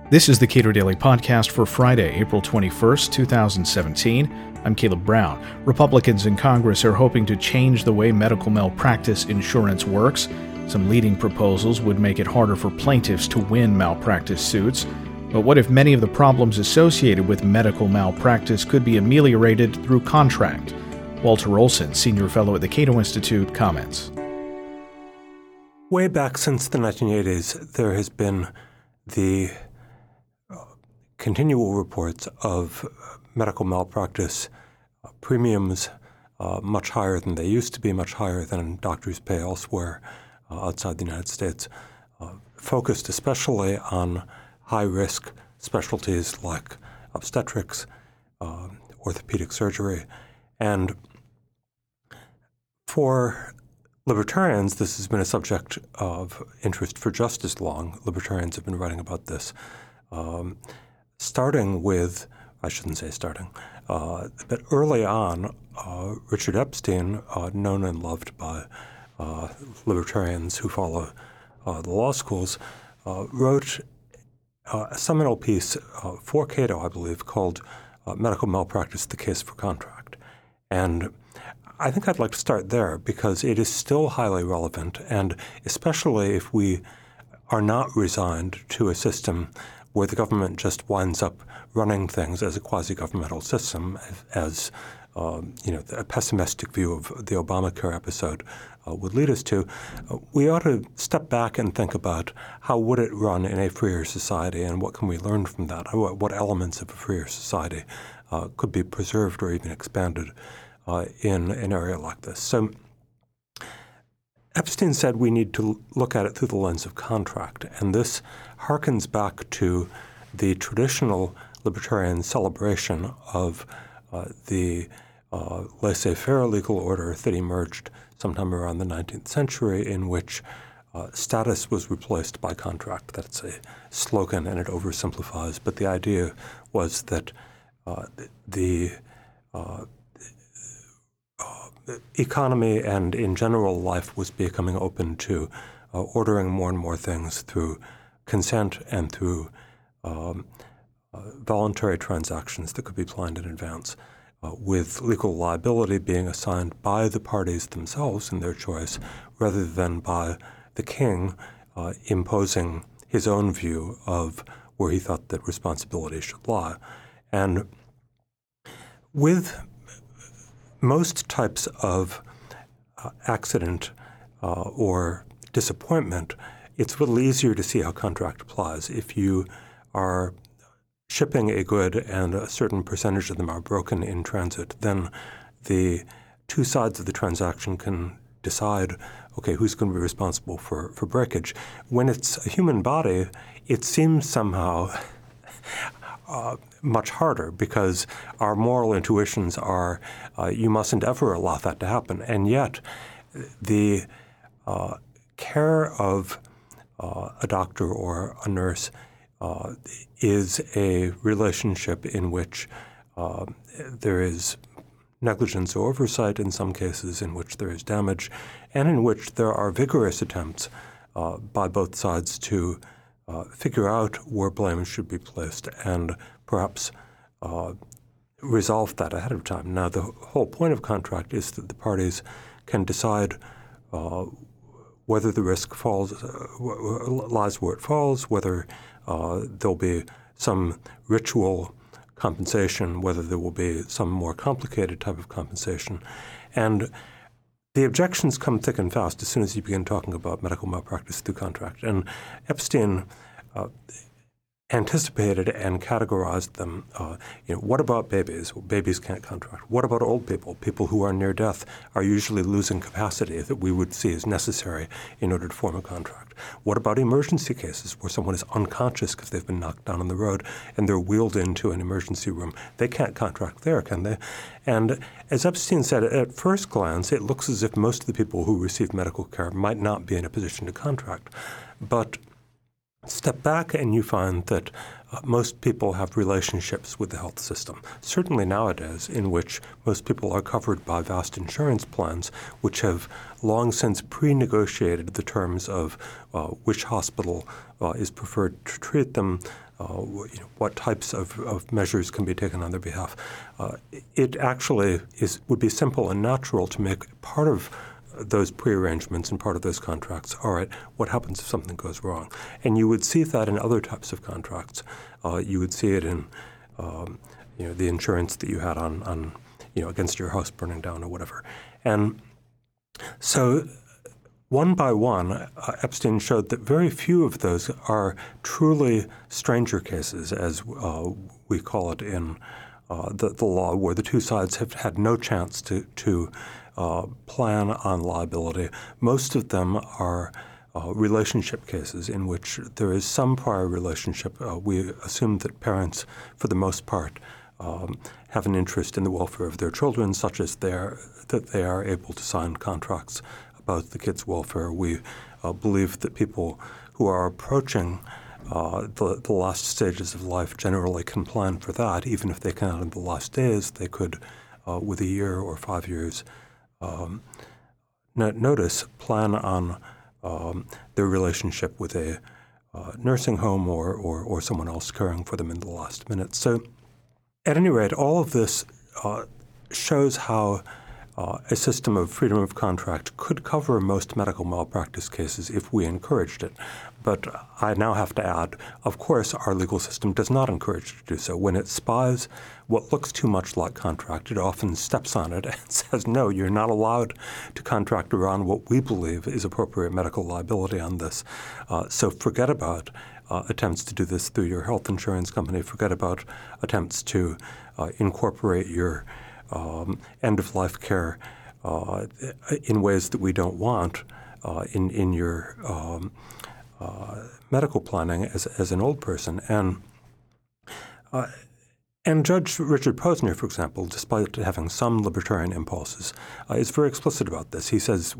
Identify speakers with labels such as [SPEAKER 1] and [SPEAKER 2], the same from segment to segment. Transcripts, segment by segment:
[SPEAKER 1] This is the Cato Daily Podcast for Friday, April 21st, 2017. I'm Caleb Brown. Republicans in Congress are hoping to change the way medical malpractice insurance works. Some leading proposals would make it harder for plaintiffs to win malpractice suits. But what if many of the problems associated with medical malpractice could be ameliorated through contract? Walter Olson, senior fellow at the Cato Institute, comments.
[SPEAKER 2] Way back since the 1980s, there has been the continual reports of medical malpractice premiums much higher than they used to be, much higher than doctors pay elsewhere outside the United States, focused especially on high-risk specialties like obstetrics, orthopedic surgery. And for libertarians, this has been a subject of interest for just as long. Libertarians have been writing about this. Starting with, I shouldn't say starting, but early on, Richard Epstein, known and loved by libertarians who follow the law schools, wrote a seminal piece for Cato, I believe, called Medical Malpractice, the Case for Contract. And I think I'd like to start there because it is still highly relevant, and especially if we are not resigned to a system where the government just winds up running things as a quasi-governmental system, as a pessimistic view of the Obamacare episode would lead us to. We ought to step back and think about how would it run in a freer society, and what can we learn from that? What elements of a freer society could be preserved or even expanded in an area like this? So Epstein said we need to look at it through the lens of contract, and this harkens back to the traditional libertarian celebration of the laissez-faire legal order that emerged sometime around the 19th century, in which status was replaced by contract. That's a slogan, and it oversimplifies, but the idea was that the economy and in general life was becoming open to ordering more and more things through consent and through voluntary transactions that could be planned in advance, with legal liability being assigned by the parties themselves in their choice rather than by the king imposing his own view of where he thought that responsibility should lie. And with most types of accident or disappointment, it's a little easier to see how contract applies. If you are shipping a good and a certain percentage of them are broken in transit, then the two sides of the transaction can decide, okay, who's going to be responsible for breakage. When it's a human body, it seems somehow much harder because our moral intuitions are you mustn't ever allow that to happen. And yet the care of a doctor or a nurse is a relationship in which there is negligence or oversight in some cases, in which there is damage, and in which there are vigorous attempts by both sides to figure out where blame should be placed and perhaps resolve that ahead of time. Now, the whole point of contract is that the parties can decide whether the risk lies where it falls, whether there'll be some ritual compensation, whether there will be some more complicated type of compensation. And the objections come thick and fast as soon as you begin talking about medical malpractice through contract. And Epstein anticipated and categorized them. What about babies? Well, babies can't contract. What about old people? People who are near death are usually losing capacity that we would see as necessary in order to form a contract. What about emergency cases where someone is unconscious because they've been knocked down on the road and they're wheeled into an emergency room? They can't contract there, can they? And as Epstein said, at first glance, it looks as if most of the people who receive medical care might not be in a position to contract. But step back and you find that most people have relationships with the health system, certainly nowadays, in which most people are covered by vast insurance plans, which have long since pre-negotiated the terms of which hospital is preferred to treat them, what types of measures can be taken on their behalf. It actually would be simple and natural to make part of those pre-arrangements and part of those contracts, all right, what happens if something goes wrong? And you would see that in other types of contracts. You would see it in the insurance that you had on against your house burning down or whatever. And so one by one, Epstein showed that very few of those are truly stranger cases, as we call it in the law, where the two sides have had no chance to plan on liability. Most of them are relationship cases in which there is some prior relationship. We assume that parents, for the most part, have an interest in the welfare of their children, such as that they are able to sign contracts about the kids' welfare. We believe that people who are approaching the last stages of life generally can plan for that. Even if they cannot in the last days, they could, with a year or 5 years, notice, plan on their relationship with a nursing home or someone else caring for them in the last minute. So at any rate, all of this shows how a system of freedom of contract could cover most medical malpractice cases if we encouraged it. But I now have to add, of course, our legal system does not encourage it to do so. When it spies what looks too much like contract, it often steps on it and says, no, you're not allowed to contract around what we believe is appropriate medical liability on this. So forget about attempts to do this through your health insurance company. Forget about attempts to incorporate your end-of-life care in ways that we don't want in your medical planning as an old person. And Judge Richard Posner, for example, despite having some libertarian impulses, is very explicit about this. He says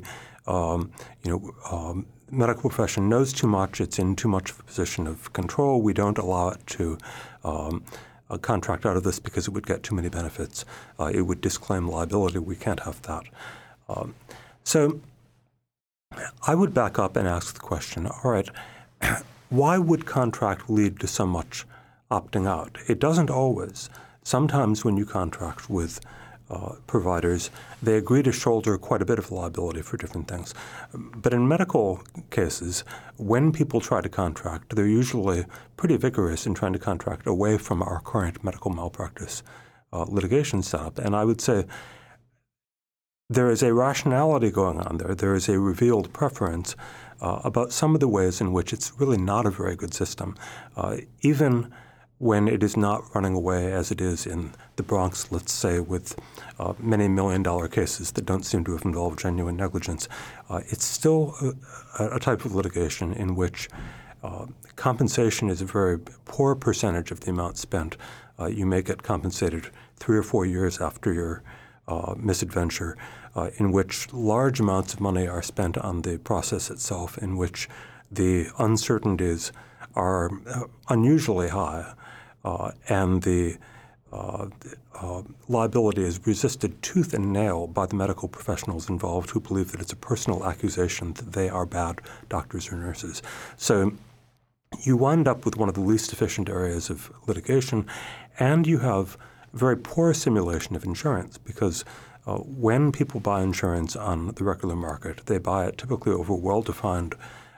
[SPEAKER 2] medical profession knows too much. It's in too much of a position of control. We don't allow it to contract out of this because it would get too many benefits. It would disclaim liability. We can't have that. So I would back up and ask the question, all right, why would contract lead to so much opting out? It doesn't always. Sometimes when you contract with providers, they agree to shoulder quite a bit of liability for different things. But in medical cases, when people try to contract, they're usually pretty vigorous in trying to contract away from our current medical malpractice litigation setup. And I would say there is a rationality going on there. There is a revealed preference about some of the ways in which it's really not a very good system, even when it is not running away as it is in the Bronx, let's say, with many million-dollar cases that don't seem to have involved genuine negligence. It's still a type of litigation in which compensation is a very poor percentage of the amount spent. You may get compensated 3 or 4 years after your misadventure, in which large amounts of money are spent on the process itself, in which the uncertainties are unusually high, and the liability is resisted tooth and nail by the medical professionals involved who believe that it's a personal accusation that they are bad doctors or nurses. So you wind up with one of the least efficient areas of litigation, and you have very poor simulation of insurance because when people buy insurance on the regular market, they buy it typically over well-defined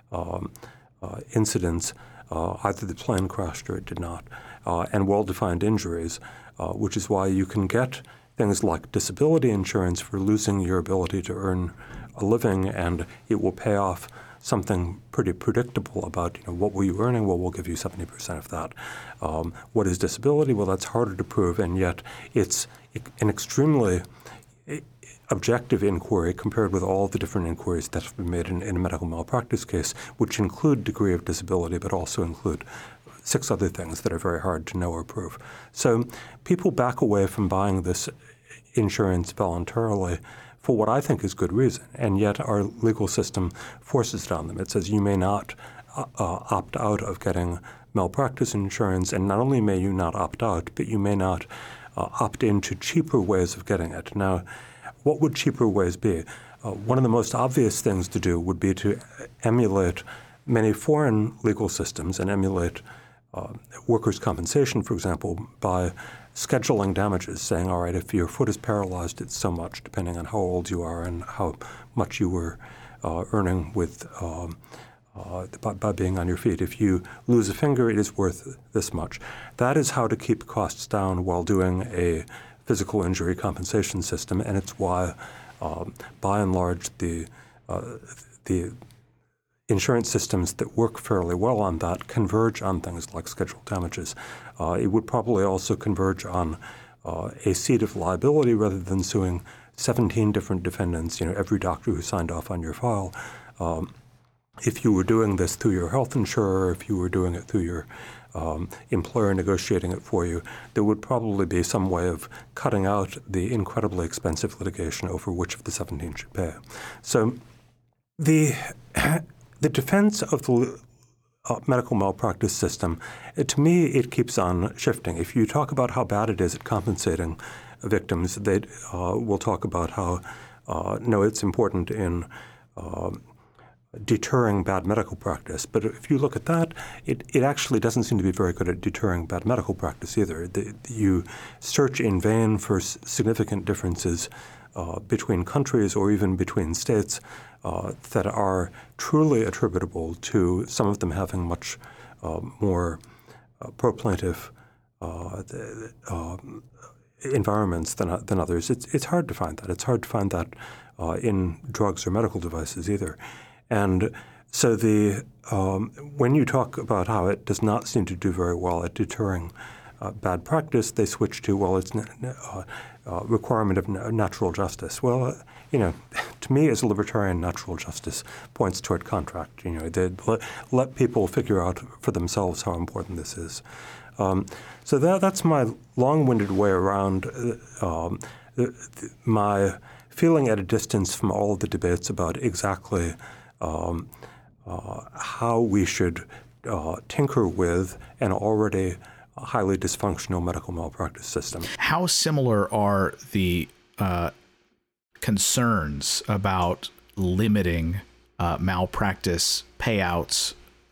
[SPEAKER 2] incidents. Either the plane crashed or it did not, and well-defined injuries, which is why you can get things like disability insurance for losing your ability to earn a living, and it will pay off something pretty predictable about what were you earning? Well, we'll give you 70% of that. What is disability? Well, that's harder to prove, and yet it's an extremely objective inquiry compared with all the different inquiries that have been made in a medical malpractice case, which include degree of disability, but also include 6 other things that are very hard to know or prove. So people back away from buying this insurance voluntarily for what I think is good reason, and yet our legal system forces it on them. It says you may not opt out of getting malpractice insurance, and not only may you not opt out, but you may not opt into cheaper ways of getting it. Now, what would cheaper ways be? One of the most obvious things to do would be to emulate many foreign legal systems and emulate workers' compensation, for example, by scheduling damages, saying, all right, if your foot is paralyzed, it's so much, depending on how old you are and how much you were earning with by being on your feet. If you lose a finger, it is worth this much. That is how to keep costs down while doing a physical injury compensation system, and it's why, by and large, the insurance systems that work fairly well on that converge on things like scheduled damages. It would probably also converge on a seat of liability rather than suing 17 different defendants, every doctor who signed off on your file. If you were doing this through your health insurer, if you were doing it through your employer negotiating it for you, there would probably be some way of cutting out the incredibly expensive litigation over which of the 17 should pay. So the defense of the medical malpractice system, to me, it keeps on shifting. If you talk about how bad it is at compensating victims, they will talk about how, no, it's important in deterring bad medical practice. But if you look at that, it actually doesn't seem to be very good at deterring bad medical practice either. You search in vain for significant differences between countries or even between states that are truly attributable to some of them having much more pro-plaintiff environments than others. It's hard to find that. It's hard to find that in drugs or medical devices either. And so when you talk about how it does not seem to do very well at deterring bad practice, they switch to, well, it's requirement of natural justice. Well, to me as a libertarian, natural justice points toward contract. They let people figure out for themselves how important this is. So that's my long-winded way around my feeling at a distance from all of the debates about exactly how we should tinker with an already highly dysfunctional medical malpractice system.
[SPEAKER 1] How similar are the concerns about limiting malpractice payouts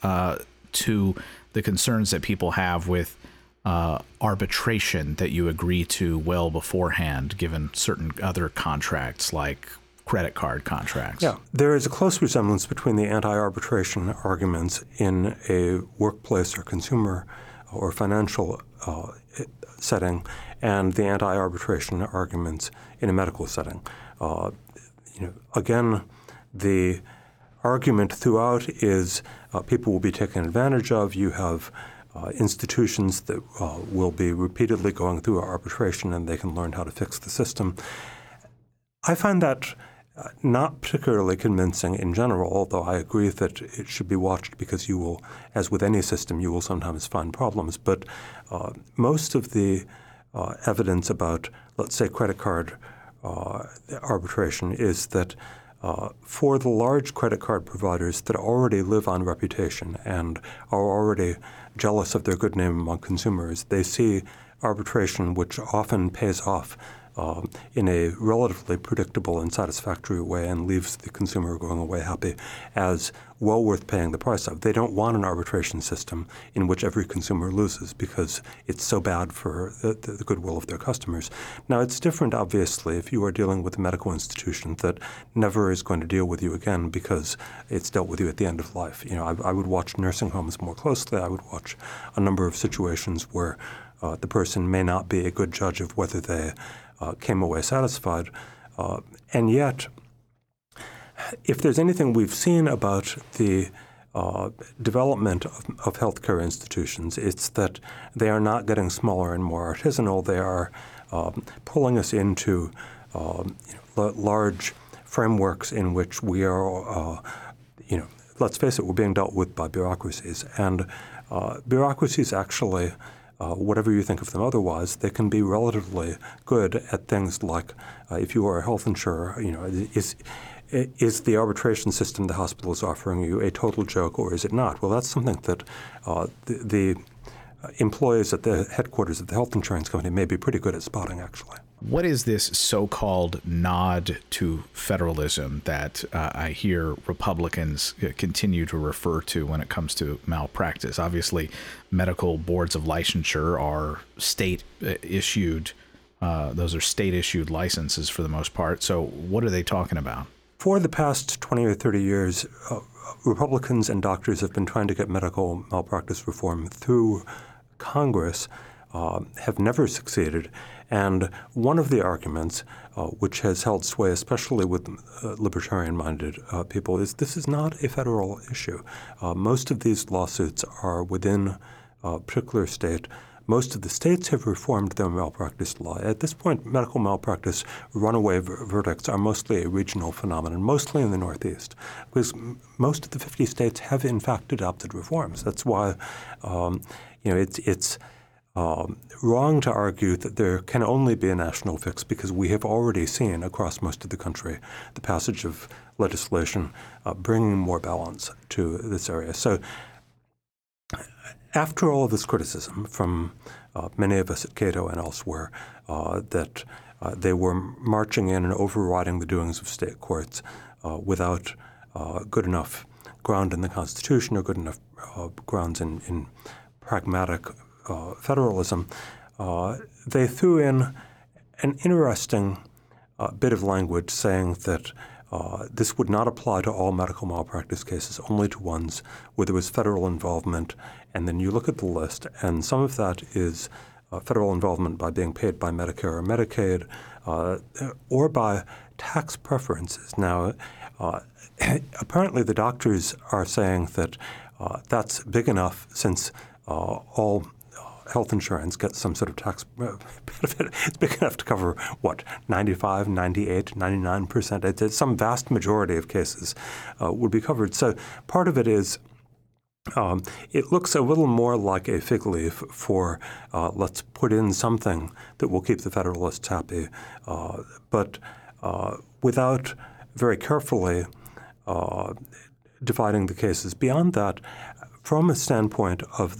[SPEAKER 1] to the concerns that people have with arbitration that you agree to well beforehand, given certain other contracts like credit card contracts?
[SPEAKER 2] Yeah, there is a close resemblance between the anti-arbitration arguments in a workplace or consumer or financial setting and the anti-arbitration arguments in a medical setting. Again, the argument throughout is people will be taken advantage of. You have institutions that will be repeatedly going through arbitration and they can learn how to fix the system. I find that not particularly convincing in general, although I agree that it should be watched because you will, as with any system, you will sometimes find problems. But most of the evidence about, let's say, credit card arbitration is that for the large credit card providers that already live on reputation and are already jealous of their good name among consumers, they see arbitration, which often pays off in a relatively predictable and satisfactory way and leaves the consumer going away happy, as well worth paying the price of. They don't want an arbitration system in which every consumer loses because it's so bad for the goodwill of their customers. Now, it's different, obviously, if you are dealing with a medical institution that never is going to deal with you again because it's dealt with you at the end of life. I would watch nursing homes more closely. I would watch a number of situations where the person may not be a good judge of whether they came away satisfied. And yet, if there's anything we've seen about the development of healthcare institutions, it's that they are not getting smaller and more artisanal. They are pulling us into large frameworks in which we are, let's face it, we're being dealt with by bureaucracies. And bureaucracies actually, whatever you think of them otherwise, they can be relatively good at things like if you are a health insurer, is the arbitration system the hospital is offering you a total joke or is it not? Well, that's something that the employees at the headquarters of the health insurance company may be pretty good at spotting, actually.
[SPEAKER 1] What is this so-called nod to federalism that I hear Republicans continue to refer to when it comes to malpractice? Obviously, medical boards of licensure are state-issued. Those are state-issued licenses for the most part. So what are they talking about?
[SPEAKER 2] For the past 20 or 30 years, Republicans and doctors have been trying to get medical malpractice reform through Congress, have never succeeded. And one of the arguments, which has held sway especially with libertarian-minded people, is this is not a federal issue. Most of these lawsuits are within a particular state. Most of the states have reformed their malpractice law. At this point, medical malpractice runaway verdicts are mostly a regional phenomenon, mostly in the Northeast, because most of the 50 states have, in fact, adopted reforms. That's why it's wrong to argue that there can only be a national fix, because we have already seen across most of the country the passage of legislation bringing more balance to this area. So after all of this criticism from many of us at Cato and elsewhere that they were marching in and overriding the doings of state courts without good enough ground in the Constitution or good enough grounds in pragmatic federalism, they threw in an interesting bit of language saying that this would not apply to all medical malpractice cases, only to ones where there was federal involvement. And then you look at the list, and some of that is federal involvement by being paid by Medicare or Medicaid or by tax preferences. Now, apparently the doctors are saying that that's big enough since all health insurance gets some sort of tax benefit. It's big enough to cover, 95, 98, 99%. It's some vast majority of cases would be covered. So part of it is it looks a little more like a fig leaf for let's put in something that will keep the Federalists happy, but without very carefully dividing the cases. Beyond that, from a standpoint of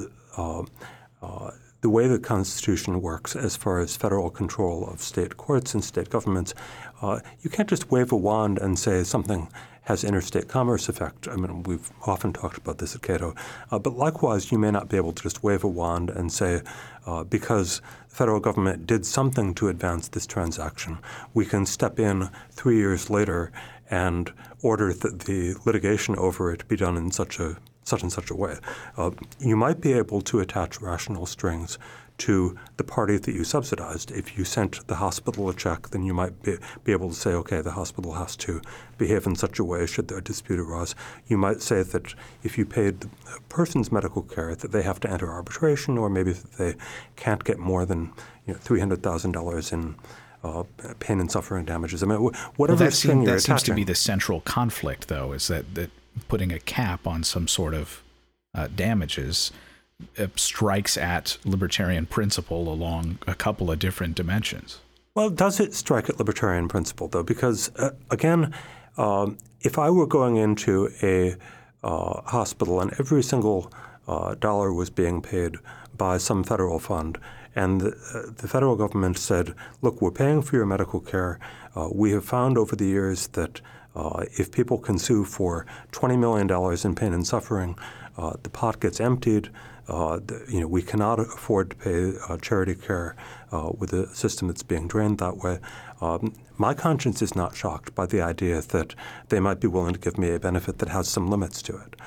[SPEAKER 2] the way the Constitution works as far as federal control of state courts and state governments, you can't just wave a wand and say something has interstate commerce effect. I mean, we've often talked about this at Cato. But likewise, you may not be able to just wave a wand and say, because the federal government did something to advance this transaction, we can step in 3 years later and order that the litigation over it be done in such and such a way. You might be able to attach rational strings to the party that you subsidized. If you sent the hospital a check, then you might be able to say, okay, the hospital has to behave in such a way should a dispute arise. You might say that if you paid the person's medical care, that they have to enter arbitration, or maybe that they can't get more than $300,000 in pain and suffering damages. I mean, whatever string you're attaching.
[SPEAKER 1] That seems to be the central conflict, though, is that putting a cap on some sort of damages strikes at libertarian principle along a couple of different dimensions.
[SPEAKER 2] Well, does it strike at libertarian principle, though? Because, again, if I were going into a hospital and every single dollar was being paid by some federal fund, and the federal government said, look, we're paying for your medical care. We have found over the years that if people can sue for $20 million in pain and suffering, the pot gets emptied. We cannot afford to pay charity care with a system that's being drained that way. My conscience is not shocked by the idea that they might be willing to give me a benefit that has some limits to it.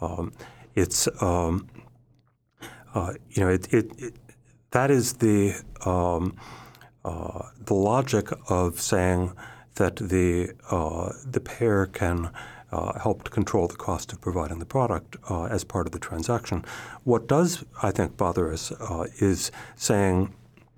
[SPEAKER 2] That is the logic of saying that the payer can help to control the cost of providing the product as part of the transaction. What does, I think, bother us is saying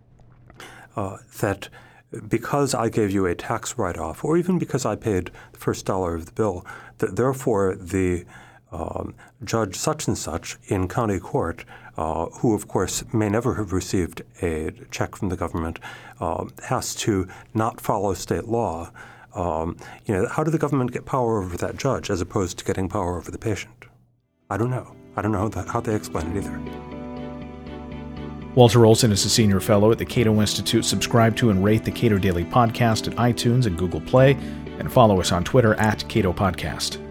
[SPEAKER 2] that because I gave you a tax write-off, or even because I paid the first dollar of the bill, that therefore the judge such and such in county court, who of course may never have received a check from the government, has to not follow state law How did the government get power over that judge as opposed to getting power over the patient? I don't know. I don't know how they explain it either.
[SPEAKER 1] Walter Olson is a senior fellow at the Cato Institute. Subscribe to and rate the Cato Daily Podcast at iTunes and Google Play, and follow us on Twitter @Cato Podcast.